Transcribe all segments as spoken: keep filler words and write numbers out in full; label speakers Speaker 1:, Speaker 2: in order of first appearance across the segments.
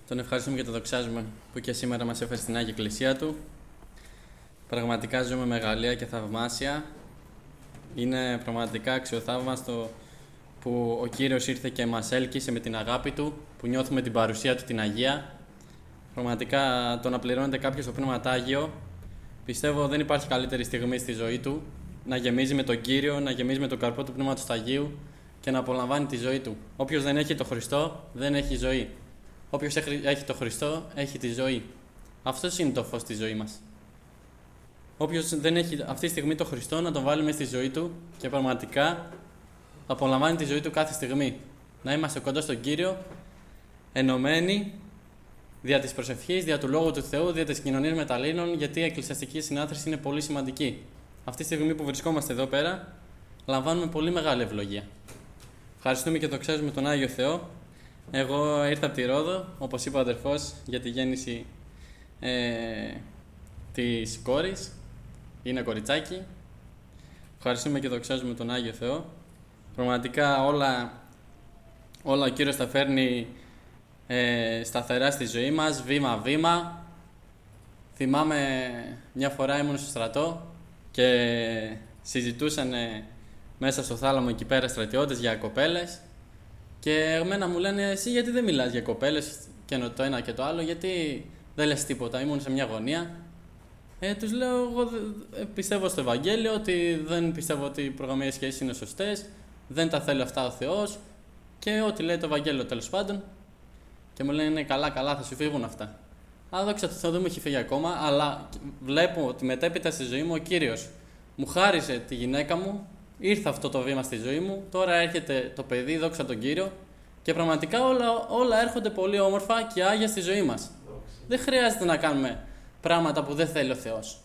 Speaker 1: Τον ευχαριστούμε και τον δοξάζουμε που και σήμερα μας έφερε στην Άγια Εκκλησία Του. Πραγματικά ζούμε μεγαλεία και θαυμάσια. Είναι πραγματικά αξιοθαύμαστο που ο Κύριος ήρθε και μας έλκυσε με την αγάπη Του, που νιώθουμε την παρουσία Του την Αγία. Πραγματικά το να πληρώνεται κάποιος το Πνεύμα Άγιο, πιστεύω δεν υπάρχει καλύτερη στιγμή στη ζωή του να γεμίζει με τον Κύριο, να γεμίζει με τον καρπό του Πνεύματος του Αγίου και να απολαμβάνει τη ζωή του. Όποιος δεν έχει το Χριστό, δεν έχει ζωή. Όποιος έχει το Χριστό, έχει τη ζωή. Αυτός είναι το φως της ζωής μας. Όποιος δεν έχει αυτή τη στιγμή το Χριστό, να τον βάλει μέσα στη ζωή του και πραγματικά απολαμβάνει τη ζωή του κάθε στιγμή. Να είμαστε κοντά στον Κύριο, ενωμένοι δια της προσευχής, δια του Λόγου του Θεού, δια της κοινωνίας μεταλλήλων, γιατί η εκκλησιαστική συνάθρηση είναι πολύ σημαντική. Αυτή τη στιγμή που βρισκόμαστε εδώ πέρα, λαμβάνουμε πολύ μεγάλη ευλογία. Ευχαριστούμε και δοξάζουμε τον Άγιο Θεό. Εγώ ήρθα από τη Ρόδο, όπως είπε ο αδερφός, για τη γέννηση ε, της κόρης. Είναι κοριτσάκι. Ευχαριστούμε και δοξάζουμε τον Άγιο Θεό. Πραγματικά όλα, όλα ο Κύριος τα φέρνει ε, σταθερά στη ζωή μας, βήμα-βήμα. Θυμάμαι μια φορά ήμουν στο στρατό και συζητούσαν ε, μέσα στο θάλαμο εκεί πέρα στρατιώτες για κοπέλες. Και εμένα μου λένε, εσύ γιατί δεν μιλάς για κοπέλες και το ένα και το άλλο, γιατί δεν λες τίποτα, ήμουν σε μια γωνία. Ε, τους λέω, εγώ πιστεύω στο Ευαγγέλιο, ότι δεν πιστεύω ότι οι προγαμίες σχέσεις είναι σωστές, δεν τα θέλει αυτά ο Θεός και ό,τι λέει το Ευαγγέλιο τέλος πάντων. Και μου λένε, ναι, καλά, καλά, θα σου φύγουν αυτά. Αλλά δόξα τω Θεώ δεν μου έχει φύγει ακόμα, αλλά βλέπω ότι μετέπειτα στη ζωή μου ο Κύριος μου χάρισε τη γυναίκα μου. Ήρθε αυτό το βήμα στη ζωή μου, τώρα έρχεται το παιδί, δόξα τον Κύριο, και πραγματικά όλα, όλα έρχονται πολύ όμορφα και άγια στη ζωή μας. Δόξα. Δεν χρειάζεται να κάνουμε πράγματα που δεν θέλει ο Θεός.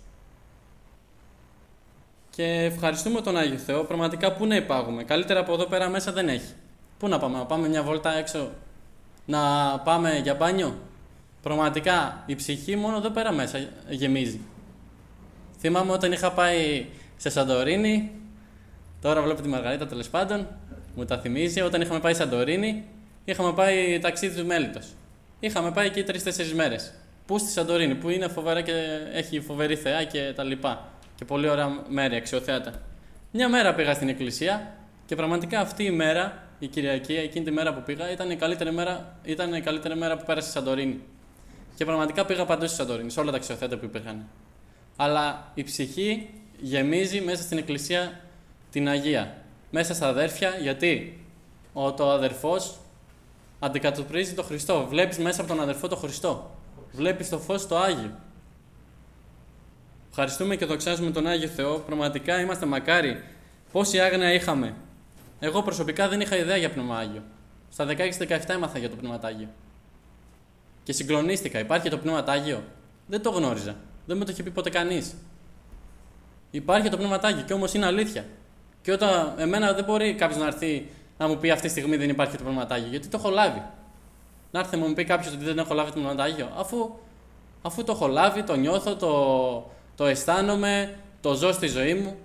Speaker 1: Και ευχαριστούμε τον Άγιο Θεό, πραγματικά πού να υπάγουμε. Καλύτερα από εδώ πέρα μέσα δεν έχει. Πού να πάμε, να πάμε μια βόλτα έξω, να πάμε για μπάνιο. Πραγματικά η ψυχή μόνο εδώ πέρα μέσα γεμίζει. Θυμάμαι όταν είχα πάει σε Σαντορίνη. Τώρα βλέπω τη Μαργαρίτα τέλος πάντων, μου τα θυμίζει. Όταν είχαμε πάει Σαντορίνη, είχαμε πάει ταξίδι του Μέλιτος. Είχαμε πάει εκεί τρεις-τέσσερις μέρες. Πού στη Σαντορίνη, που είναι φοβερά και έχει φοβερή θεά και τα λοιπά. Και πολύ ωραία μέρη, αξιοθέατα. Μια μέρα πήγα στην εκκλησία και πραγματικά αυτή η μέρα, η Κυριακή, εκείνη τη μέρα που πήγα, ήταν η καλύτερη μέρα, ήταν η καλύτερη μέρα που πέρασε στη Σαντορίνη. Και πραγματικά πήγα παντού στη Σαντορίνη, σε όλα τα αξιοθέατα που υπήρχαν. Αλλά η ψυχή γεμίζει μέσα στην εκκλησία την Αγία, μέσα στα αδέρφια, γιατί ο το αδερφός αντικατοπτρίζει τον Χριστό. Βλέπεις μέσα από τον αδερφό τον Χριστό. Βλέπεις το φως το Άγιο. Ευχαριστούμε και δοξάζουμε τον Άγιο Θεό. Πραγματικά είμαστε μακάρι. Πόση άγνοια είχαμε. Εγώ προσωπικά δεν είχα ιδέα για Πνεύμα Άγιο. Στα δεκαέξι δεκαεπτά έμαθα για το Πνεύμα Άγιο. Και συγκλονίστηκα. Υπάρχει το Πνεύμα Άγιο. Δεν το γνώριζα. Δεν με το είχε πει ποτέ κανείς. Υπάρχει το Πνεύμα Άγιο και όμως είναι αλήθεια. Και όταν εμένα δεν μπορεί κάποιος να έρθει να μου πει αυτή τη στιγμή δεν υπάρχει το Πνεύμα Άγιο, γιατί το έχω λάβει. Να έρθει να μου πει κάποιος ότι δεν έχω λάβει το Πνεύμα Άγιο, αφού, αφού το έχω λάβει, το νιώθω, το, το αισθάνομαι, το ζω στη ζωή μου.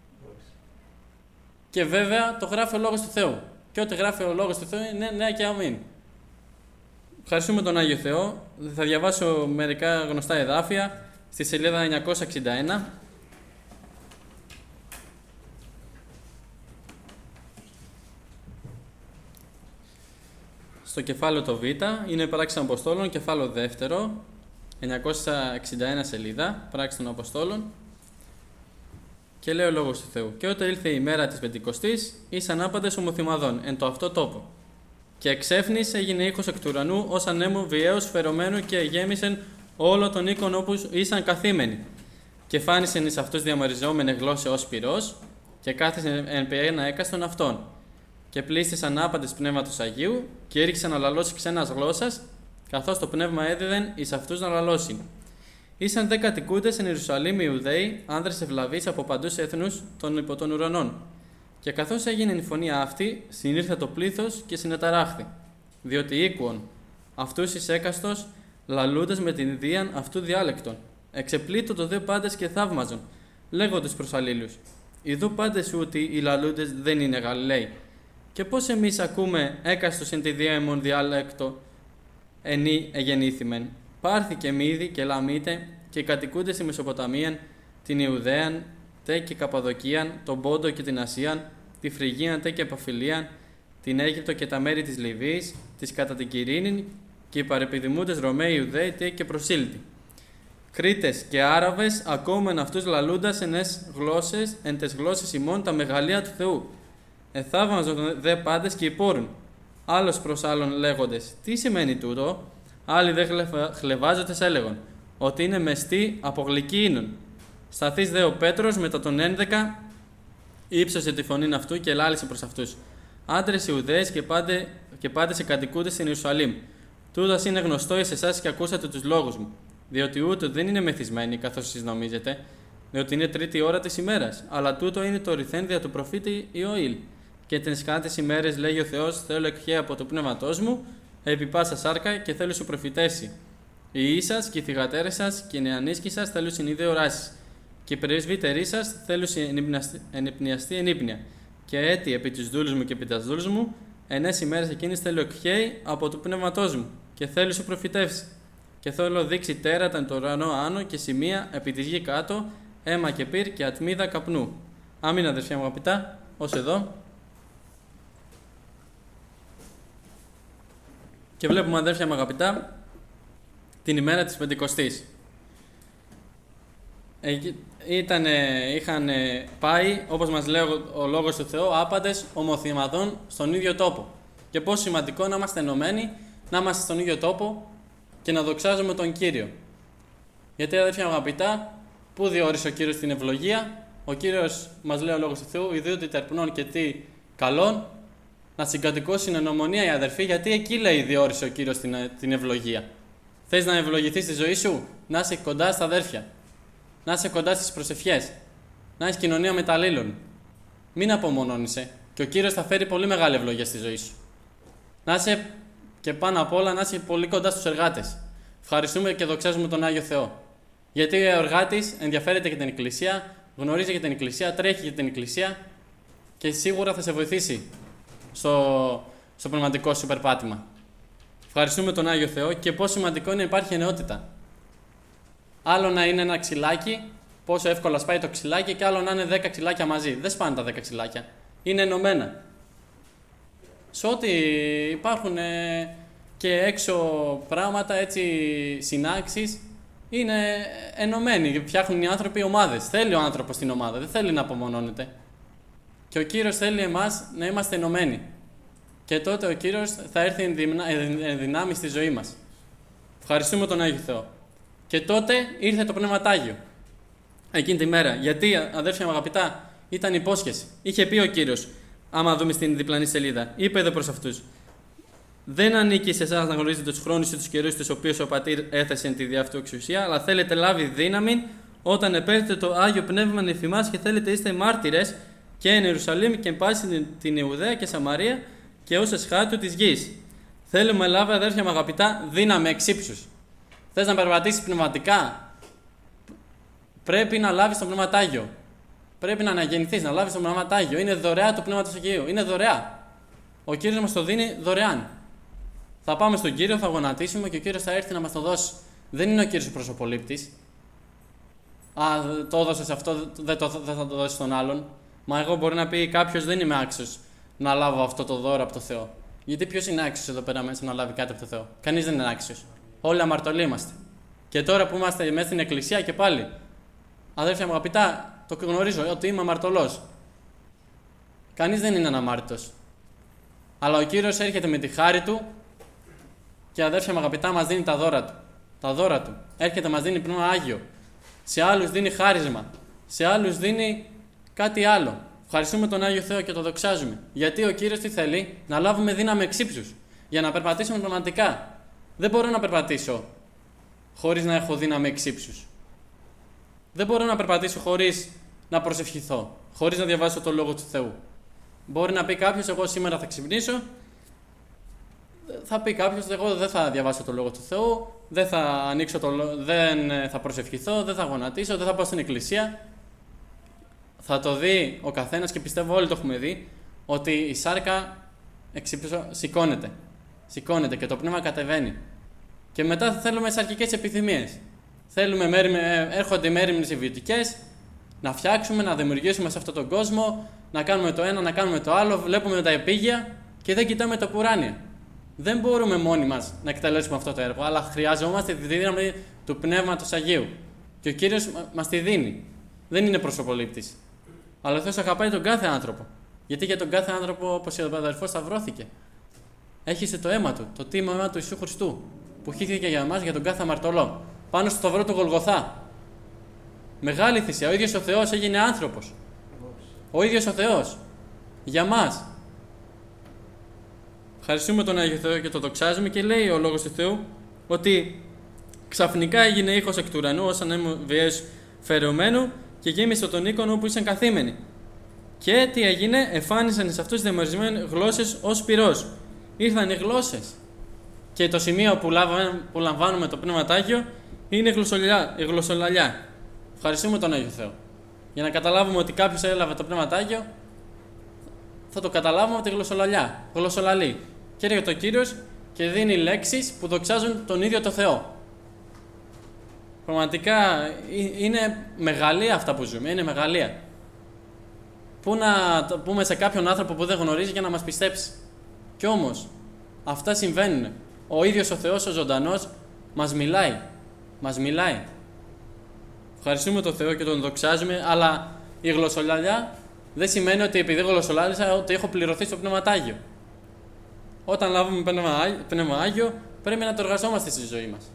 Speaker 1: Και βέβαια το γράφει ο Λόγος του Θεού. Και ό,τι γράφει ο Λόγος του Θεού είναι ναι και αμήν. Ευχαριστούμε τον Άγιο Θεό. Θα διαβάσω μερικά γνωστά εδάφια στη σελίδα εννιακόσια εξήντα ένα. Στο κεφάλαιο το Β, είναι Πράξεις των Αποστόλων, κεφάλαιο δεύτερο, εννιακόσια εξήντα ένα σελίδα, Πράξεις των Αποστόλων. Και λέει ο Λόγος του Θεού: Και όταν ήλθε η μέρα της Πεντηκοστής, ήσαν άπαντες ομοθυμαδών εν το αυτό τόπο. Και εξέφνης έγινε ήχος εκ του ουρανού, ως ανέμου βιαίος φερωμένου, και γέμισεν όλο τον οίκον όπου ήσαν καθήμενοι. Και φάνησεν εις αυτούς διαμοριζόμενε γλώσσε ως πυρός, και κάθισεν εν πυρένα έκαστον αυτών. Και πλήστησαν άπαντες πνεύματος Αγίου, και έριξαν να λαλώσει ξένας γλώσσας, καθώς το πνεύμα έδιδεν εις αυτούς να λαλώσουν. Ήσαν δε κατοικούντες εν Ιερουσαλήμ Ιουδαίοι, άνδρες ευλαβείς από παντούς έθνους των υπό των ουρανών. Και καθώς έγινε η φωνή αυτή, συνήρθε το πλήθος και συνεταράχθη, διότι ήκουον αυτούς εις έκαστος λαλούντες με την ιδίαν αυτού διάλεκτον. Εξεπλήττω το δε πάντες και θαύμαζον, λέγοντες προς αλλήλους: Ιδού πάντες ούτι οι λαλούντες δεν είναι Γαλιλαίοι. Και πώς εμείς ακούμε έκαστος εν τη διαίμον διάλεκτο, ενή εγεννήθημεν. Πάρθηκε μύδι και λαμίτε και κατοικούνται στη Μεσοποταμίαν, την Ιουδαίαν, τε και Καπαδοκίαν, τον Πόντο και την Ασίαν, τη Φρυγίαν τε και Παφιλίαν, την Αίγυπτο και τα μέρη της Λιβύης, της κατά την Κυρίνη και οι παρεπιδημούντες Ρωμαίοι Ιουδαίοι τε και προσήλτοι. Κρήτες και Άραβες ακόμεν αυτούς λαλούντας εν τες γλώσσες, εν τες γλώσσες ημών τα μεγαλεία του Θεού. Εθαύμαζον δε πάντες και υπόρουν. Άλλος προς άλλον λέγοντες, τι σημαίνει τούτο? Άλλοι δε χλεβάζοντες έλεγον, ότι είναι μεστή από γλυκίνων. Σταθείς δε ο Πέτρος μετά τον ένδεκα, ύψωσε τη φωνήν αυτού και λάλησε προς αυτούς. Άντρες Ιουδαίες και πάντε, και πάντες εκατοικούντες στην Ιερουσαλήμ. Τούτας είναι γνωστό εις εσάς και ακούσατε τους λόγους μου. Διότι ούτω δεν είναι μεθυσμένοι καθώς εσείς νομίζετε, διότι είναι τρίτη ώρα της ημέρας, αλλά τούτο είναι το ρηθέν δια του προφήτη Ιωήλ. Και τις κάτες ημέρες λέγει ο Θεός: θέλω εκχέ από το πνεύματός μου, επί πάσα σάρκα και θέλω σου προφητέσει. Οι ίσας και οι θυγατέρες σας και οι νεανίσκοι σας θέλουν συνείδε οράσεις. Και οι πρεσβύτεροι σας θέλουν ενυπνιαστεί ενύπνια. Και έτη επί τους δούλους μου και επί τας δούλους μου, ενές ημέρες εκείνης θέλω εκχέ από το πνεύματός μου, και θέλω σου προφητεύσει. Και θέλω δείξει τέρατα εν το ουρανό άνω και σημεία επί τη γη κάτω, αίμα και πυρ και ατμίδα καπνού. Άμυνα, αδερφιά μου αγαπητά, ως εδώ. Και βλέπουμε, αδέρφια μου αγαπητά, την ημέρα της Πεντηκοστής. Ήτανε, είχαν πάει, όπως μας λέει ο Λόγος του Θεού, άπαντες ομοθυμαδών στον ίδιο τόπο. Και πόσο σημαντικό να είμαστε ενωμένοι, να είμαστε στον ίδιο τόπο και να δοξάζουμε τον Κύριο. Γιατί, αδέρφια μου αγαπητά, πού διόρισε ο Κύριος την ευλογία? Ο Κύριος, μας λέει ο Λόγος του Θεού, ιδίωτι τερπνών και τι καλών, να συγκατοικώσει εν ομονία οι αδερφοί, γιατί εκεί λέει διόρισε ο Κύριος την, την ευλογία. Θες να ευλογηθείς στη ζωή σου? Να είσαι κοντά στα αδέρφια. Να είσαι κοντά στις προσευχές. Να έχεις κοινωνία με τα αλλήλων. Μην απομονώνεσαι. Και ο Κύριος θα φέρει πολύ μεγάλη ευλογία στη ζωή σου. Να είσαι και πάνω απ' όλα να είσαι πολύ κοντά στους εργάτες. Ευχαριστούμε και δοξάζουμε τον Άγιο Θεό. Γιατί ο εργάτης ενδιαφέρεται για την Εκκλησία, γνωρίζει για την Εκκλησία, τρέχει για την Εκκλησία και σίγουρα θα σε βοηθήσει στο, στο πνευματικό σου περπάτημα. Ευχαριστούμε τον Άγιο Θεό και πόσο σημαντικό είναι να υπάρχει ενότητα. Άλλο να είναι ένα ξυλάκι, πόσο εύκολα σπάει το ξυλάκι, και άλλο να είναι δέκα ξυλάκια μαζί. Δεν σπάνε τα δέκα ξυλάκια. Είναι ενωμένα. Σε ό,τι υπάρχουν ε, και έξω πράγματα, έτσι, συνάξεις, είναι ενωμένοι. Φτιάχνουν οι άνθρωποι ομάδες. Θέλει ο άνθρωπος την ομάδα, δεν θέλει να απομονώνεται. Και ο Κύριος θέλει εμάς να είμαστε ενωμένοι. Και τότε ο Κύριος θα έρθει εν δυνάμει στη ζωή μας. Ευχαριστούμε τον Άγιο Θεό. Και τότε ήρθε το Πνεύμα Άγιο. Εκείνη τη μέρα. Γιατί, αδέρφια μου αγαπητά, ήταν υπόσχεση. Είχε πει ο Κύριος, άμα δούμε στην διπλανή σελίδα, είπε εδώ προς αυτούς: δεν ανήκει σε εσάς να γνωρίζετε τους χρόνους ή τους καιρούς τους οποίους ο Πατήρ έθεσε τη διά αυτού εξουσία, αλλά θέλετε λάβει δύναμη όταν επέρθετε το Άγιο Πνεύμα εφ' ημάς και θέλετε είστε μάρτυρες και εν Ιερουσαλήμ και εν πάση την Ιουδαία και Σαμαρία και ως εσχάτου της γης. Θέλουμε, λάβει, αδέρφια μου αγαπητά, δύναμη εξ ύψους. Θες να περπατήσεις πνευματικά? Πρέπει να λάβεις το Πνεύμα Άγιο. Πρέπει να αναγεννηθείς, να λάβεις το Πνεύμα Άγιο. Είναι δωρεά του Πνεύματος Αγίου. Είναι δωρεά. Ο Κύριος μας το δίνει δωρεάν. Θα πάμε στον Κύριο, θα γονατίσουμε και ο Κύριος θα έρθει να μας το δώσει. Δεν είναι ο Κύριος ο προσωπολήπτης. Α, το έδωσες αυτό, δεν, το, δεν θα το δώσεις στον άλλον. Μα εγώ μπορεί να πει κάποιος, δεν είμαι άξιος να λάβω αυτό το δώρο από το Θεό. Γιατί ποιος είναι άξιος εδώ πέρα μέσα να λάβει κάτι από το Θεό? Κανείς δεν είναι άξιος. Όλοι αμαρτωλοί είμαστε. Και τώρα που είμαστε μέσα στην Εκκλησία και πάλι, αδέρφια μου αγαπητά, το γνωρίζω ότι είμαι αμαρτωλός. Κανείς δεν είναι αναμάρτητος. Αλλά ο Κύριος έρχεται με τη χάρη του και, αδέρφια μου αγαπητά, μας δίνει τα δώρα του. Τα δώρα του. Έρχεται, μας δίνει Πνεύμα Άγιο. Σε άλλους δίνει χάρισμα. Σε άλλους δίνει κάτι άλλο. Ευχαριστούμε τον Άγιο Θεό και το δοξάζουμε. Γιατί ο Κύριος τι θέλει? Να λάβουμε δύναμη εξ ύψους. Για να περπατήσουμε πνευματικά. Δεν μπορώ να περπατήσω χωρίς να έχω δύναμη εξ ύψους. Δεν μπορώ να περπατήσω χωρίς να προσευχηθώ. Χωρίς να διαβάσω το Λόγο του Θεού. Μπορεί να πει κάποιος, εγώ σήμερα θα ξυπνήσω. Θα πει κάποιος, εγώ δεν θα διαβάσω το Λόγο του Θεού. Δεν θα ανοίξω το λόγο, δεν θα προσευχηθώ, δεν θα γονατίσω, δεν θα πάω στην Εκκλησία. Θα το δει ο καθένας και πιστεύω όλοι το έχουμε δει, ότι η σάρκα εξυψω... σηκώνεται. Σηκώνεται και το πνεύμα κατεβαίνει. Και μετά θέλουμε σαρκικές επιθυμίες. Θέλουμε μέρη, έρχονται μέρημνες ιδιωτικές, να φτιάξουμε, να δημιουργήσουμε σε αυτόν τον κόσμο, να κάνουμε το ένα, να κάνουμε το άλλο. Βλέπουμε τα επίγεια και δεν κοιτάμε τα κουράνια. Δεν μπορούμε μόνοι μας να εκτελέσουμε αυτό το έργο, αλλά χρειαζόμαστε τη δύναμη του Πνεύματος Αγίου. Και ο Κύριος μας τη δίνει. Δεν είναι προσωπολήπτης. Αλλά ο Θεός αγαπάει τον κάθε άνθρωπο. Γιατί για τον κάθε άνθρωπο, όπως ο αδερφός σταυρώθηκε. Έχισε το αίμα του, το τίμημα του Ιησού Χριστού, που χύθηκε για εμάς, για τον κάθε αμαρτωλό. Πάνω στο σταυρό του Γολγοθά. Μεγάλη θυσία. Ο ίδιος ο Θεός έγινε άνθρωπος. Ο ίδιος ο Θεός. Για μας. Ευχαριστούμε τον Άγιο Θεό και το δοξάζουμε, και λέει ο Λόγος του Θεού ότι ξαφνικά έγινε ήχος εκ του ουρανού ως ανέμου βιαίου φερεωμένου και γέμισε τον οίκον όπου ήσαν καθήμενοι. Και τι έγινε, εφάνισαν σε αυτούς διαμερισμένες γλώσσες ως πυρός. Ήρθαν οι γλώσσες. Και το σημείο που, λάβαμε, που λαμβάνουμε το Πνεύμα Άγιο είναι η, γλωσσολιά, η γλωσσολαλιά. Ευχαριστούμε τον Άγιο Θεό. Για να καταλάβουμε ότι κάποιος έλαβε το Πνεύμα Άγιο, θα το καταλάβουμε από τη γλωσσολαλιά. Γλωσσολαλή. Και έρχεται ο Κύριος και δίνει λέξεις που δοξάζουν τον ίδιο το Θεό. Πραγματικά είναι μεγαλεία αυτά που ζούμε. Είναι μεγαλεία. Πού να πούμε σε κάποιον άνθρωπο που δεν γνωρίζει για να μας πιστέψει. Κι όμως, αυτά συμβαίνουν. Ο ίδιος ο Θεός, ο ζωντανός, μας μιλάει. Μας μιλάει. Ευχαριστούμε τον Θεό και τον δοξάζουμε, αλλά η γλωσσολαλιά δεν σημαίνει ότι επειδή γλωσσολάλησα ότι έχω πληρωθεί στο Πνεύμα Άγιο. Όταν λάβουμε Πνεύμα Άγιο, πρέπει να το εργαζόμαστε στη ζωή μας.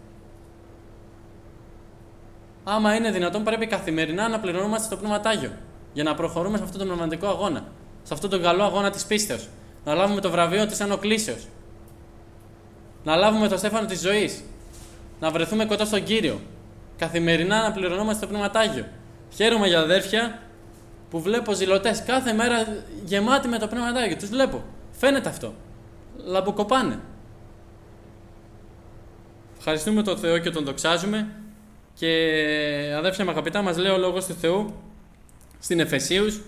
Speaker 1: Άμα είναι δυνατόν, πρέπει καθημερινά να πληρωνόμαστε στο Πνεύμα Άγιο για να προχωρούμε σε αυτόν τον πνευματικό αγώνα, σε αυτόν τον καλό αγώνα της πίστεως. Να λάβουμε το βραβείο της ανοκλήσεως. Να λάβουμε το στέφανο της ζωής. Να βρεθούμε κοντά στον Κύριο. Καθημερινά να πληρωνόμαστε το Πνεύμα Άγιο. Χαίρομαι για αδέρφια που βλέπω ζηλωτές κάθε μέρα γεμάτοι με το Πνεύμα Άγιο. Τους βλέπω. Φαίνεται αυτό. Λαμποκοπάνε. Ευχαριστούμε τον Θεό και τον δοξάζουμε. Και αδέρφια με αγαπητά, μας λέει ο Λόγος του Θεού στην Εφεσίους.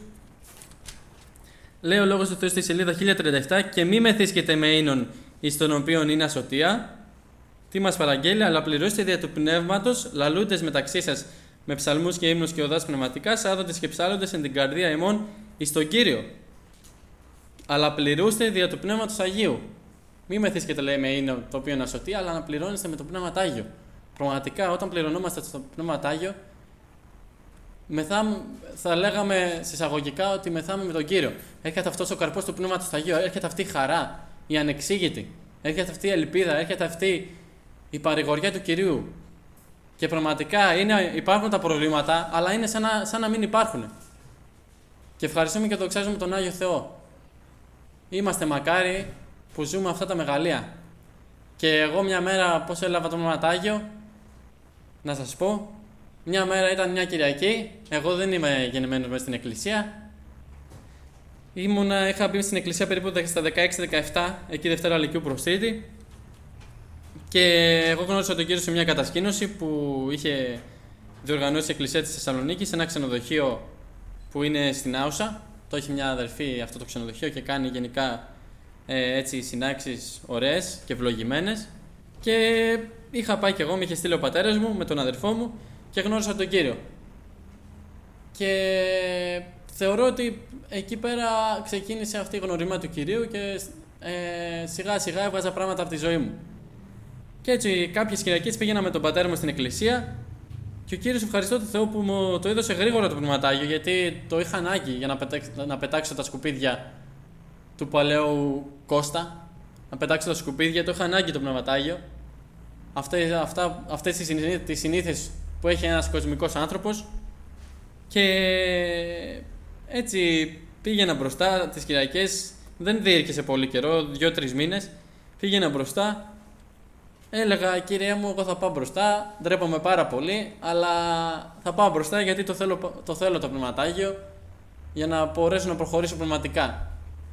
Speaker 1: Λέει ο Λόγος του Θεού στη σελίδα χίλια τριάντα επτά: και μη μεθύσκετε με ίνων εις τον οποίον είναι ασωτεία. Τι μας παραγγέλει, αλλά πληρώστε δια του πνεύματος, λαλούντες μεταξύ σας με ψαλμούς και ύμνους και οδάς πνευματικά, σάδοντες και ψάλλοντες εν την καρδία ημών εις τον Κύριο. Αλλά πληρούστε δια του πνεύματος Αγίου. Μη μεθύσκετε, λέει, με ίνο το οποίο είναι ασωτεία, αλλά να πληρώνεστε με το Πνεύμα Άγιο. Πραγματικά, όταν πληρωνόμαστε στο Πνεύμα Άγιο, μεθά, θα λέγαμε συσσαγωγικά ότι μεθάμε με τον Κύριο. Έρχεται αυτός ο καρπός του Πνεύματος Αγίου, έρχεται αυτή η χαρά, η ανεξήγητη, έρχεται αυτή η ελπίδα, έρχεται αυτή η παρηγοριά του Κυρίου. Και πραγματικά είναι, υπάρχουν τα προβλήματα, αλλά είναι σαν να, σαν να μην υπάρχουν. Και ευχαριστούμε και δοξάζουμε τον Άγιο Θεό. Είμαστε μακάρι που ζούμε αυτά τα μεγαλεία. Και εγώ μια μέρα, πώς έλαβα το Πνεύμα Άγιο, να σας πω, μια μέρα ήταν μια Κυριακή, εγώ δεν είμαι γεννημένος μέσα στην εκκλησία. Ήμουνα, είχα μπει στην εκκλησία περίπου στα δεκαέξι δεκαεπτά, εκεί Δευτέρα Λυκείου προς Τρίτη. Και εγώ γνώρισα τον Κύριο σε μια κατασκήνωση που είχε διοργανώσει η Εκκλησία της Θεσσαλονίκης, σε ένα ξενοδοχείο που είναι στην Άουσα. Το έχει μια αδερφή αυτό το ξενοδοχείο και κάνει γενικά ε, έτσι συνάξεις ωραίες και ευλογημένες. Και είχα πάει κι εγώ, με είχε στείλει ο πατέρας μου με τον αδερφό μου και γνώρισα τον Κύριο. Και θεωρώ ότι εκεί πέρα ξεκίνησε αυτή η γνωριμά του Κυρίου και ε, σιγά σιγά έβγαζα πράγματα από τη ζωή μου. Και έτσι κάποιες Κυριακές πήγαινα με τον πατέρα μου στην εκκλησία και ο Κύριος, ευχαριστώ τον Θεό που μου το έδωσε γρήγορα το Πνεύμα Άγιο, γιατί το είχα ανάγκη για να, πετάξω, να πετάξω τα σκουπίδια του παλαιού Κώστα. Να πετάξω τα σκουπίδια, το είχα ανάγκη το Πνεύμα Άγιο. Αυτές, αυτά, αυτές τις συνήθειες που έχει ένας κοσμικός άνθρωπος. Και έτσι πήγαινα μπροστά τις Κυριακές, δεν διήρκησε πολύ καιρό, δύο-τρεις μήνες. Πήγαινα μπροστά. Έλεγα, Κύριε μου, εγώ θα πάω μπροστά, ντρέπομαι πάρα πολύ, αλλά θα πάω μπροστά γιατί το θέλω το, θέλω το Πνεύμα Άγιο για να μπορέσω να προχωρήσω πνευματικά.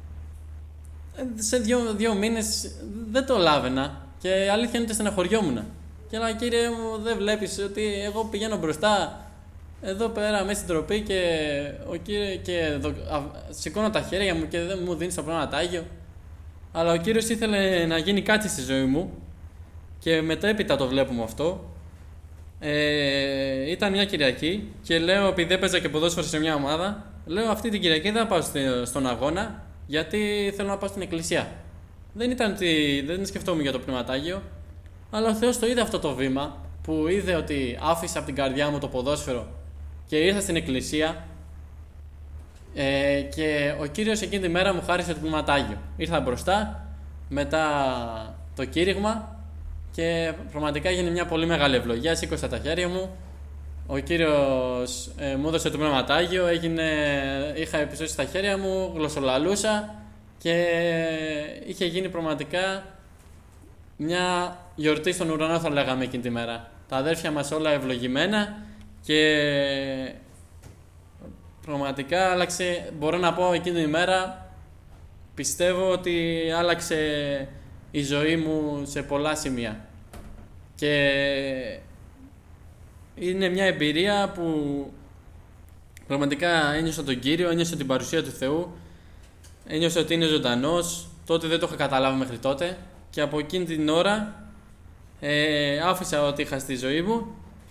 Speaker 1: Σε δύο, δύο μήνες δεν το λάβαινα και αλήθεια είναι ότι στεναχωριόμουν. Και έλεγα, Κύριε μου, δεν βλέπεις ότι εγώ πηγαίνω μπροστά εδώ πέρα μέσα στην τροπή και, ο κύριε, και δο, α, σηκώνω τα χέρια μου και δεν μου δίνεις το Πνεύμα Άγιο. Αλλά ο Κύριος ήθελε να γίνει κάτι στη ζωή μου. Και μετέπειτα το βλέπουμε αυτό. Ε, ήταν μια Κυριακή και λέω, επειδή έπαιζα και ποδόσφαιρο σε μια ομάδα, λέω αυτή την Κυριακή δεν θα πάω στον αγώνα γιατί θέλω να πάω στην εκκλησία. Δεν ήταν ότι δεν σκεφτόμουν για το Πνευματάγιο, αλλά ο Θεός το είδε αυτό το βήμα που είδε ότι άφησα από την καρδιά μου το ποδόσφαιρο και ήρθα στην εκκλησία ε, και ο Κύριος εκείνη τη μέρα μου χάρισε το Πνευματάγιο. Ήρθα μπροστά μετά το κήρυγμα και πραγματικά έγινε μια πολύ μεγάλη ευλογία. Σήκωσα τα χέρια μου. Ο Κύριος ε, μου έδωσε το Πνευματάγιο, έγινε, είχα επισώσει τα χέρια μου, γλωσσολαλούσα και είχε γίνει πραγματικά μια γιορτή στον ουρανό, θα λέγαμε εκείνη τη μέρα. Τα αδέρφια μας όλα ευλογημένα και πραγματικά άλλαξε, μπορώ να πω εκείνη τη μέρα, πιστεύω ότι άλλαξε η ζωή μου σε πολλά σημεία. Και είναι μια εμπειρία που πραγματικά ένιωσα τον Κύριο, ένιωσα την παρουσία του Θεού, ένιωσα ότι είναι ζωντανός. Τότε δεν το είχα καταλάβει μέχρι τότε και από εκείνη την ώρα ε, άφησα ό,τι είχα στη ζωή μου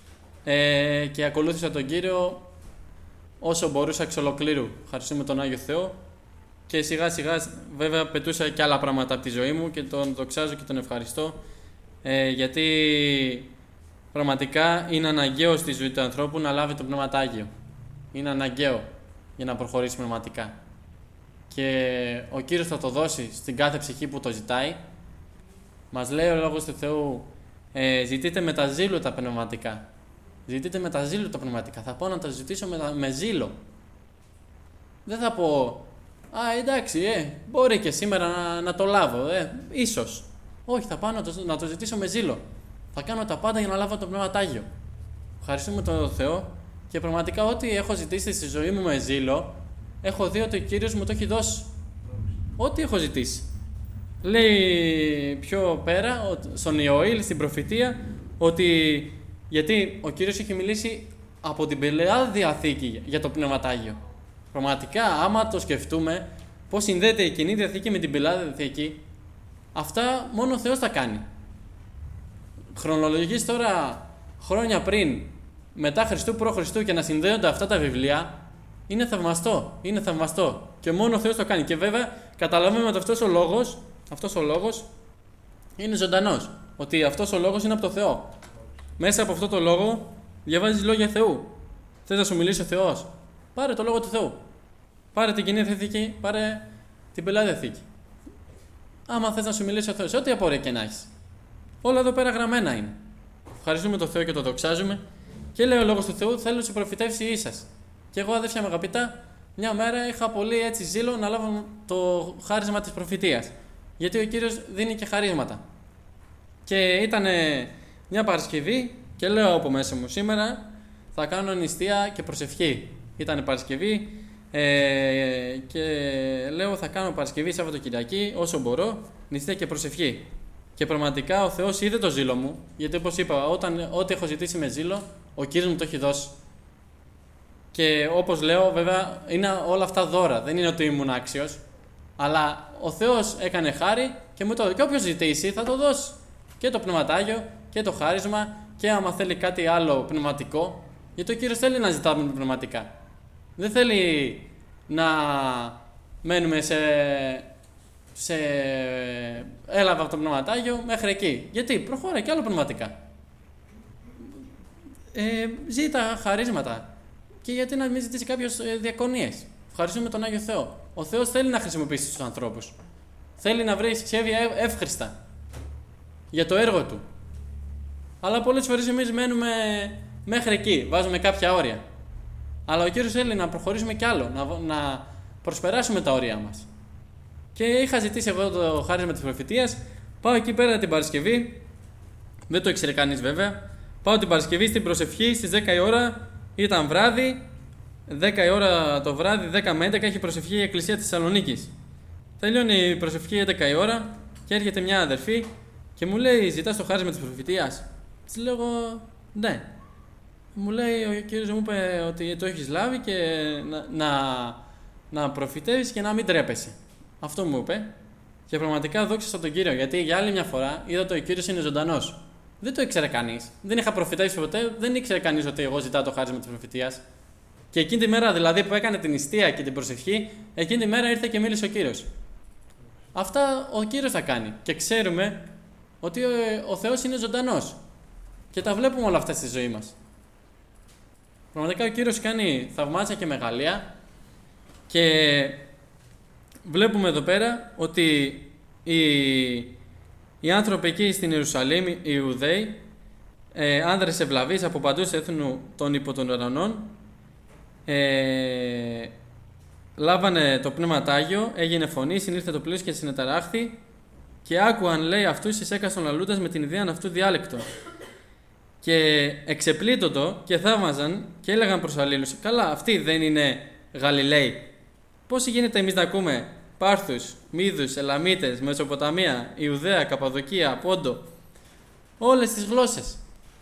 Speaker 1: ε, και ακολούθησα τον Κύριο όσο μπορούσα εξ ολοκλήρου. Ευχαριστούμε τον Άγιο Θεό και σιγά σιγά βέβαια πετούσα και άλλα πράγματα από τη ζωή μου και τον δοξάζω και τον ευχαριστώ ε, γιατί πραγματικά είναι αναγκαίο στη ζωή του ανθρώπου να λάβει το Πνευματάγιο. Είναι αναγκαίο για να προχωρήσει πνευματικά. Και ο Κύριος θα το δώσει στην κάθε ψυχή που το ζητάει. Μας λέει ο Λόγος του Θεού, ε, ζητείτε με τα ζήλου τα πνευματικά. Ζητείτε με τα ζήλου τα πνευματικά. Θα πάω να τα ζητήσω με, τα, με ζήλο. Δεν θα πω, α εντάξει, ε, μπορεί και σήμερα να, να το λάβω, ε, ίσως. Όχι, θα πάω να το, να το ζητήσω με ζήλο. Θα κάνω τα πάντα για να λάβω το Πνευματάγιο. Ευχαριστούμε τον Θεό και πραγματικά ό,τι έχω ζητήσει στη ζωή μου με ζήλο, έχω δει ότι ο Κύριος μου το έχει δώσει. Ό,τι έχω ζητήσει. Λέει πιο πέρα, στον Ιωήλ, στην προφητεία, ότι γιατί ο Κύριος έχει μιλήσει από την Παλαιά Διαθήκη για το Πνευματάγιο. Πραγματικά, άμα το σκεφτούμε, πώς συνδέεται η Καινή Διαθήκη με την Παλαιά Διαθήκη, αυτά μόνο ο Θεός τα κάνει. Χρονολογείς τώρα χρόνια πριν, μετά Χριστού, προ Χριστού και να συνδέονται αυτά τα βιβλία, είναι θαυμαστό. Είναι θαυμαστό. Και μόνο ο Θεός το κάνει. Και βέβαια καταλαβαίνουμε ότι αυτός ο λόγος, αυτός ο λόγος είναι ζωντανός. Ότι αυτός ο λόγος είναι από το Θεό. Μέσα από αυτό το λόγο διαβάζεις λόγια Θεού. Θες να σου μιλήσει ο Θεός, πάρε το λόγο του Θεού. Πάρε την Καινή Διαθήκη, πάρε την Παλαιά Διαθήκη. Άμα θες να σου μιλήσει ο Θεός, ό,τι απορία και να έχεις. Όλα εδώ πέρα γραμμένα είναι. Ευχαριστούμε τον Θεό και τον δοξάζουμε. Και λέει ο Λόγος του Θεού, θέλω να σου προφητεύσει η ίσας. Και εγώ, αδέρφια μου αγαπητά, μια μέρα είχα πολύ έτσι ζήλο να λάβω το χάρισμα της προφητείας. Γιατί ο Κύριος δίνει και χαρίσματα. Και ήταν μια Παρασκευή και λέω από μέσα μου, σήμερα θα κάνω νηστεία και προσευχή. Ήταν Παρασκευή ε, και λέω θα κάνω Παρασκευή, Σαββατοκυριακή, όσο μπορώ, νηστεία και προσευχή. Και πραγματικά ο Θεός είδε το ζήλο μου, γιατί όπως είπα, όταν, ό,τι έχω ζητήσει με ζήλο, ο Κύριος μου το έχει δώσει. Και όπως λέω, βέβαια, είναι όλα αυτά δώρα, δεν είναι ότι ήμουν άξιος, αλλά ο Θεός έκανε χάρη και μου το δώσει. Και όποιος ζητήσει θα το δώσει. Και το πνευματάγιο και το χάρισμα, και άμα θέλει κάτι άλλο πνευματικό, γιατί ο Κύριος θέλει να ζητάμε πνευματικά. Δεν θέλει να μένουμε σε. σε έλαβα από το πνευματάγιο μέχρι εκεί. Γιατί προχώρα και άλλο πνευματικά. Ε, ζήτα χαρίσματα. Και γιατί να μην ζητήσει κάποιος ε, διακονίες. Ευχαριστούμε τον Άγιο Θεό. Ο Θεός θέλει να χρησιμοποιήσει τους ανθρώπους. Θέλει να βρει σχέδια εύχριστα για το έργο του. Αλλά πολλές φορές εμείς μένουμε μέχρι εκεί. Βάζουμε κάποια όρια. Αλλά ο Κύριος θέλει να προχωρήσουμε κι άλλο. Να, να προσπεράσουμε τα όρια μας. Και είχα ζητήσει εγώ το χάρισμα της προφητείας. Πάω εκεί πέρα την Παρασκευή. Δεν το ήξερε κανείς βέβαια. Πάω την Παρασκευή στην προσευχή στις δέκα η ώρα. Ήταν βράδυ. δέκα η ώρα το βράδυ, δέκα με έντεκα έχει προσευχή η Εκκλησία της Θεσσαλονίκης. Τελειώνει η προσευχή έντεκα η ώρα και έρχεται μια αδερφή και μου λέει: ζητάς το χάρισμα της προφητείας? Της λέω: ναι. Μου λέει: ο Κύριος μου είπε ότι το έχεις λάβει και να, να, να προφητεύεις και να μην τρέπεσαι. Αυτό μου είπε. Και πραγματικά δόξασα τον Κύριο, γιατί για άλλη μια φορά είδα ότι ο Κύριος είναι ζωντανός. Δεν το ήξερε κανείς. Δεν είχα προφητεύσει ποτέ, δεν ήξερε κανείς ότι εγώ ζητάω το χάρισμα της προφητείας. Και εκείνη τη μέρα δηλαδή που έκανε την νηστεία και την προσευχή, εκείνη τη μέρα ήρθε και μίλησε ο Κύριος. Αυτά ο Κύριος θα κάνει. Και ξέρουμε ότι ο, ο Θεός είναι ζωντανός. Και τα βλέπουμε όλα αυτά στη ζωή μας. Πραγματικά ο Κύριος κάνει θαυμάσια και μεγαλεία. Και βλέπουμε εδώ πέρα ότι οι, οι άνθρωποι εκεί στην Ιερουσαλήμ, οι Ιουδαίοι, ε, άνδρες ευλαβείς από παντού σε έθνου των υπό των ουρανών, ε, λάβανε το Πνεύμα Άγιο, έγινε φωνή, συνήλθε το πλοίο και συνεταράχθη και άκουαν, λέει, αυτούς εις έκαστον λαλούντας με την ιδέα αυτού διάλεκτο. Και εξεπλήττωτο και θαύμαζαν και έλεγαν προς αλλήλους, καλά, αυτοί δεν είναι Γαλιλαίοι? Πώς γίνεται εμείς να ακούμε Πάρθους, Μίδους, Ελαμίτες, Μεσοποταμία, Ιουδαία, Καπαδοκία, Πόντο, όλες τις γλώσσες?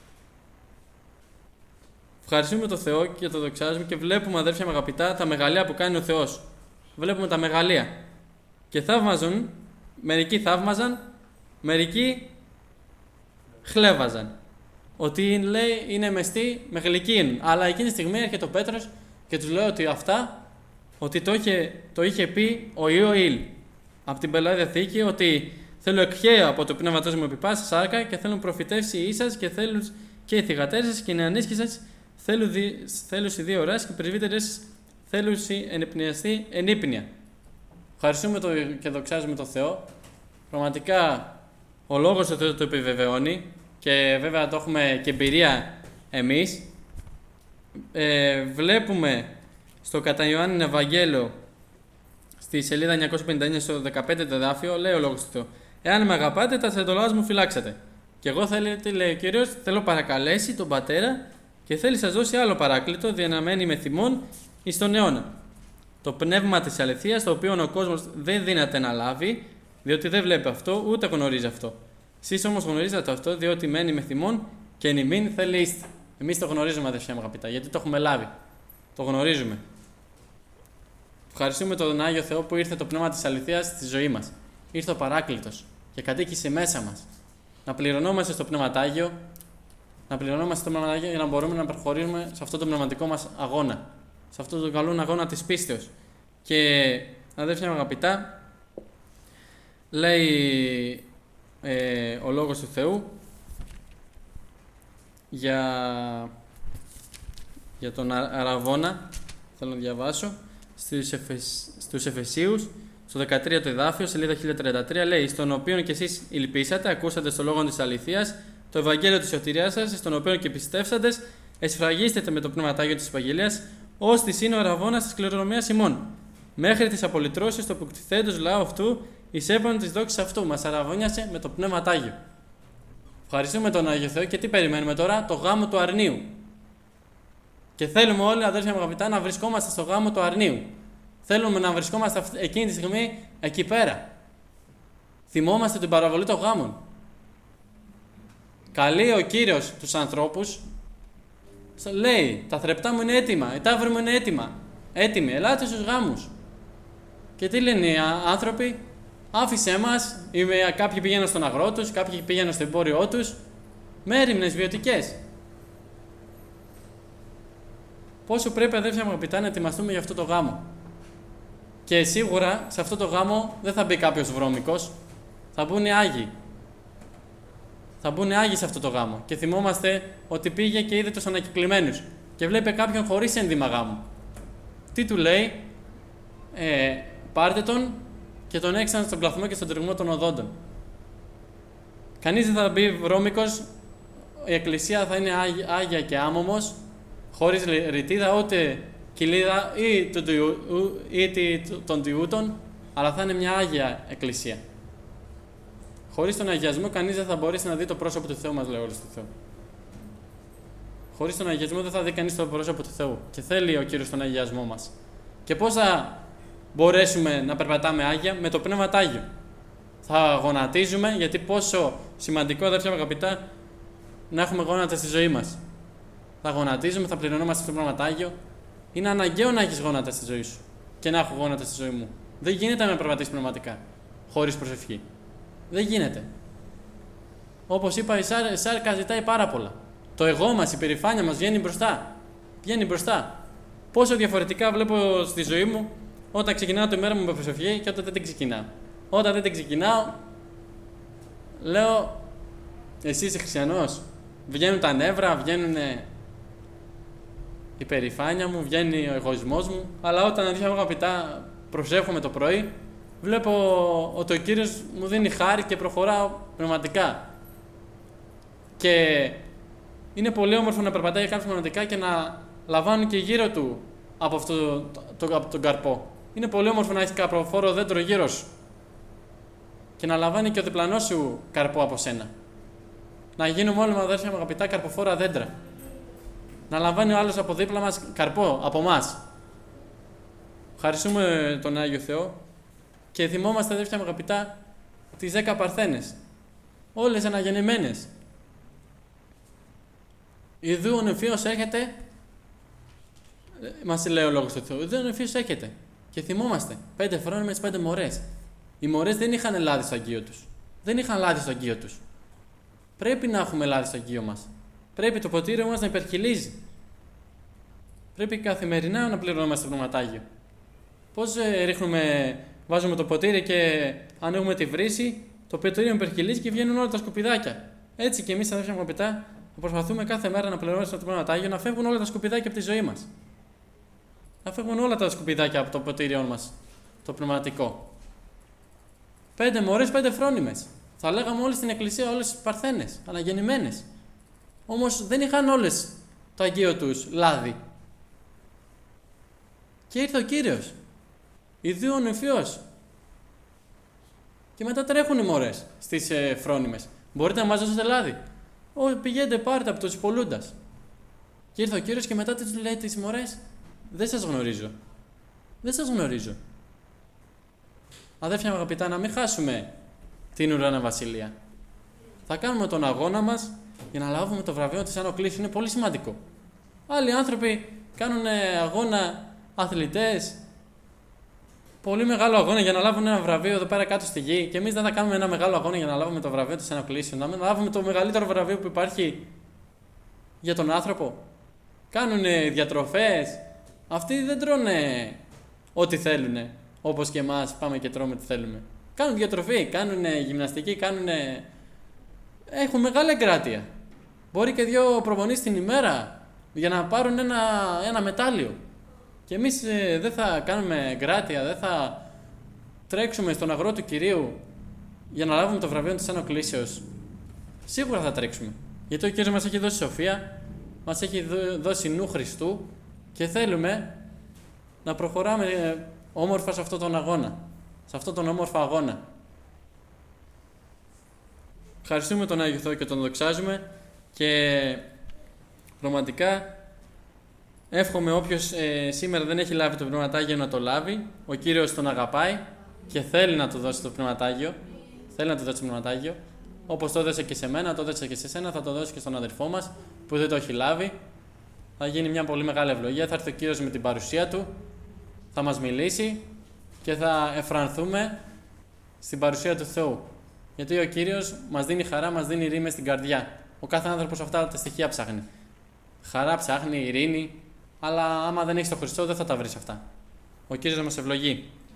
Speaker 1: Ευχαριστούμε τον Θεό και το δοξάζουμε και βλέπουμε, αδέρφια μου αγαπητά, τα μεγαλεία που κάνει ο Θεός. Βλέπουμε τα μεγαλεία. Και θαύμαζαν, μερικοί θαύμαζαν, μερικοί χλέβαζαν. Ότι λέει είναι μεστή με γλυκίν. Αλλά εκείνη τη στιγμή έρχεται ο Πέτρος και τους λέει ότι αυτά, ότι το είχε, το είχε πει ο Ιωήλ από την Παλαιά Διαθήκη, ότι θέλω εκχέω από το πνεύματός μου επί πάση σάρκα και θέλουν προφητεύσει οι ίσας και θέλουν και οι θυγατέρες σας και οι νεανίσκοι σας θέλουν οι δύο ώρες και οι πρεσβύτερες θέλουν ενυπνιαστεί ενύπνοια. Ευχαριστούμε το, και δοξάζουμε τον Θεό. Πραγματικά ο λόγος του Θεού το επιβεβαιώνει και βέβαια το έχουμε και εμπειρία εμείς. Ε, βλέπουμε στο κατά Ιωάννη Ευαγγέλιο στη σελίδα εννιακόσια πενήντα εννέα στο δεκαπέντε το εδάφιο, λέει ο λόγος του Θεού: εάν με αγαπάτε, τα εντολάς μου φυλάξατε. Και εγώ θέλετε, λέει ο Κύριος, θέλω παρακαλέσει τον Πατέρα και θέλει σας δώσει άλλο παράκλητο, διαναμένη με θυμόν εις τον αιώνα. Το πνεύμα της αληθείας, το οποίο ο κόσμος δεν δύναται να λάβει, διότι δεν βλέπει αυτό, ούτε γνωρίζει αυτό. Εσείς όμως γνωρίζετε αυτό, διότι μένει με θυμόν και εν ημίν θελείστε. Εμείς το γνωρίζουμε, αδερφιά μου αγαπητά, γιατί το έχουμε λάβει. Το γνωρίζουμε. Ευχαριστούμε τον Άγιο Θεό που ήρθε το πνεύμα της αληθείας στη ζωή μας. Ήρθε ο Παράκλητος και κατοίκησε μέσα μας. Να πληρωνόμαστε στο Πνεύμα Άγιο, να πληρωνόμαστε στο Πνεύμα Άγιο για να μπορούμε να προχωρήσουμε σε αυτό το πνευματικό μας αγώνα. Σε αυτό το καλό αγώνα της πίστεως. Και αδέρφια μου αγαπητά, λέει ε, ο Λόγος του Θεού για, για τον Αραβώνα, θέλω να διαβάσω, στους, Εφεσ, στους Εφεσίους, στο δεκατρία το εδάφιο, σελίδα χίλια τριάντα τρία, λέει: στον οποίο και εσείς υλπίσατε, ακούσατε στο λόγο της αληθείας, το Ευαγγέλιο της σωτηρίας σας, στον οποίο και πιστεύσαντες, εσφραγίστετε με το Πνεύμα Άγιο της Ευαγγελίας, ως της είναι ο Αραβώνας της κληρονομιάς ημών, μέχρι τις απολυτρώσεις του αποκτηθέντος λαού αυτού, εισέπαν της δόξης αυτού. Μας αραβώνιασε με το Πνεύμα Άγιο. Ευχαριστούμε τον Άγιο Θεό και τι περιμένουμε τώρα? Το γάμο του αρνίου. Και θέλουμε όλοι, αδέρφια μου αγαπητά, να βρισκόμαστε στο γάμο του αρνίου. Θέλουμε να βρισκόμαστε εκείνη τη στιγμή εκεί πέρα. Θυμόμαστε την παραβολή των γάμων. Καλεί ο Κύριος τους ανθρώπους, λέει: τα θρεπτά μου είναι έτοιμα, η ταύρη μου είναι έτοιμα. Έτοιμοι, ελάτε στους γάμους. Και τι λένε οι άνθρωποι? Άφησέ μας, κάποιοι πήγαιναν στον αγρό τους, κάποιοι πήγαιναν στο εμπόριό τους, με έρημνες βιωτικές. Πόσο πρέπει, αδέρφια μου αγαπητά, να ετοιμαστούμε για αυτό το γάμο. Και σίγουρα σε αυτό το γάμο δεν θα μπει κάποιος βρώμικος, θα μπουν οι Άγιοι. Θα μπουν οι Άγιοι σε αυτό το γάμο. Και θυμόμαστε ότι πήγε και είδε τους ανακυκλημένους και βλέπει κάποιον χωρίς ένδυμα γάμου. Τι του λέει? Ε, πάρτε τον και τον έξαν στον πλαθμό και στον τριγμό των οδόντων. Κανείς δεν θα μπει βρώμικος, η εκκλησία θα είναι άγια και άμωμος, χωρίς ρητίδα ούτε κοιλίδα ή των, ή των τιούτων, αλλά θα είναι μια άγια εκκλησία. Χωρίς τον αγιασμό κανείς δεν θα μπορέσει να δει το πρόσωπο του Θεού, μας λέει όλος του Θεού. Χωρίς τον αγιασμό δεν θα δει κανείς το πρόσωπο του Θεού. Και θέλει ο Κύριος τον αγιασμό μας. Και πώς θα μπορέσουμε να περπατάμε άγια? Με το Πνεύμα Άγιο. Θα γονατίζουμε, γιατί πόσο σημαντικό, αδέρφια μου αγαπητά, να έχουμε γόνατα στη ζωή μας. Θα γονατίζουμε, θα πληρωνόμαστε στο Πνεύμα Άγιο. Είναι αναγκαίο να έχεις γόνατα στη ζωή σου και να έχω γόνατα στη ζωή μου. Δεν γίνεται να με περπατήσεις πνευματικά. χωρίς προσευχή. Δεν γίνεται. Όπως είπα, η σάρκα ζητάει πάρα πολλά. Το εγώ μας, η περηφάνεια μας βγαίνει μπροστά. Βγαίνει μπροστά. Πόσο διαφορετικά βλέπω στη ζωή μου όταν ξεκινάω τη μέρα μου με προσευχή και όταν δεν την ξεκινάω. Όταν δεν την ξεκινάω, λέω, εσύ είσαι χριστιανός. Βγαίνουν τα νεύρα, βγαίνουν η περηφάνεια μου, βγαίνει ο εγωισμός μου. Αλλά όταν αλήθεια αγαπητά προσεύχομαι το πρωί, βλέπω ότι ο Κύριος μου δίνει χάρη και προχωράω πνευματικά. Και είναι πολύ όμορφο να περπατάει κάποιος πνευματικά και να λαμβάνει και γύρω του από, αυτό, το, το, από τον καρπό. Είναι πολύ όμορφο να έχει καρποφόρο δέντρο γύρω σου και να λαμβάνει και ο διπλανός σου καρπό από σένα. Να γίνουμε όλοι, αδέρφια μου αγαπητά, καρποφόρα δέντρα. Να λαμβάνει ο άλλος από δίπλα μας καρπό, από εμάς. Ευχαριστούμε τον Άγιο Θεό και θυμόμαστε, αδέρφια μου αγαπητά, τις δέκα παρθένες. Όλες αναγεννημένες. Ιδού ο νεφίος έρχεται, μας λέει ο Λόγος του Θεού, ιδού ο νεφίος έρχεται. Και θυμόμαστε, πέντε φρόνιμες, πέντε μωρές. Οι μωρές δεν είχαν λάδι στο αγκείο τους. Δεν είχαν λάδι στο αγκείο τους. Πρέπει να έχουμε λάδι στο αγκείο μας. Πρέπει το ποτήριο μας να υπερκυλίζει. Πρέπει καθημερινά να πληρωνόμαστε το πνευματάγιο. Πώς ε, ρίχνουμε, βάζουμε το ποτήρι και ανοίγουμε τη βρύση, το ποτήριο υπερκυλίζει και βγαίνουν όλα τα σκουπιδάκια. Έτσι και εμείς, αδέρφια μου αγαπητά, προσπαθούμε κάθε μέρα να πληρωνόμαστε το πνευματάγιο, να φεύγουν όλα τα σκουπιδάκια από τη ζωή μας. Να φεύγουν όλα τα σκουπιδάκια από το ποτήριό μας, το πνευματικό. Πέντε μωρές, πέντε φρόνιμες. Θα λέγαμε όλες στην εκκλησία, όλες παρθένες, αναγεννημένες. Όμως δεν είχαν όλες το αγκείο τους λάδι. Και ήρθε ο Κύριος. Ιδού ο νεφιός. Και μετά τρέχουν οι μωρές στις ε, φρόνιμες. Μπορείτε να μας δώσετε λάδι? Ω, πηγαίνετε, πάρτε από τους πολλούντας. Και ήρθε ο Κύριος και μετά τους λέει τις μωρές, δεν σας γνωρίζω. Δεν σας γνωρίζω. Αδέρφια μου αγαπητά, να μην χάσουμε την ουρανά βασιλεία. Θα κάνουμε τον αγώνα μας για να λάβουμε το βραβείο της Άνω Κλήσης. Είναι πολύ σημαντικό. Άλλοι άνθρωποι κάνουν αγώνα, αθλητές, πολύ μεγάλο αγώνα για να λάβουν ένα βραβείο εδώ πέρα κάτω στη γη. Και εμείς δεν θα κάνουμε ένα μεγάλο αγώνα για να λάβουμε το βραβείο της Άνω Κλήσης. Να λάβουμε το μεγαλύτερο βραβείο που υπάρχει για τον άνθρωπο. Κάνουν διατροφές. Αυτοί δεν τρώνε ό,τι θέλουν. Όπως και εμάς πάμε και τρώμε τι θέλουμε. Κάνουν διατροφή, κάνουν γυμναστική, κάνουν... έχουν μεγάλη εγκράτεια. Μπορεί και δύο προπονήσεις την ημέρα για να πάρουν ένα, ένα μετάλλιο. Και εμείς ε, δεν θα κάνουμε εγκράτεια, δεν θα τρέξουμε στον αγρό του Κυρίου για να λάβουμε το βραβείο της Άνω Κλήσεως. Σίγουρα θα τρέξουμε. Γιατί ο Κύριος μας έχει δώσει σοφία, μας έχει δώσει νου Χριστού και θέλουμε να προχωράμε ε, όμορφα σε αυτόν τον αγώνα. Σε αυτόν τον όμορφο αγώνα. Ευχαριστούμε τον Άγιο Θεό και τον δοξάζουμε και πραγματικά εύχομαι όποιος ε, σήμερα δεν έχει λάβει το Πνευματάγιο να το λάβει. Ο Κύριος τον αγαπάει και θέλει να του δώσει το Πνευματάγιο. Θέλει να του δώσει το Πνευματάγιο. Όπως το έδωσε και σε μένα, το έδωσε και σε σένα, θα το δώσει και στον αδερφό μας που δεν το έχει λάβει. Θα γίνει μια πολύ μεγάλη ευλογία. Θα έρθει ο Κύριος με την παρουσία του, θα μας μιλήσει και θα εφρανθούμε στην παρουσία του Θεού. Γιατί ο Κύριος μας δίνει χαρά, μας δίνει ειρήνη στην καρδιά. Ο κάθε άνθρωπος αυτά τα στοιχεία ψάχνει. Χαρά ψάχνει, ειρήνη, αλλά άμα δεν έχεις τον Χριστό δεν θα τα βρεις αυτά. Ο Κύριος να μας ευλογεί.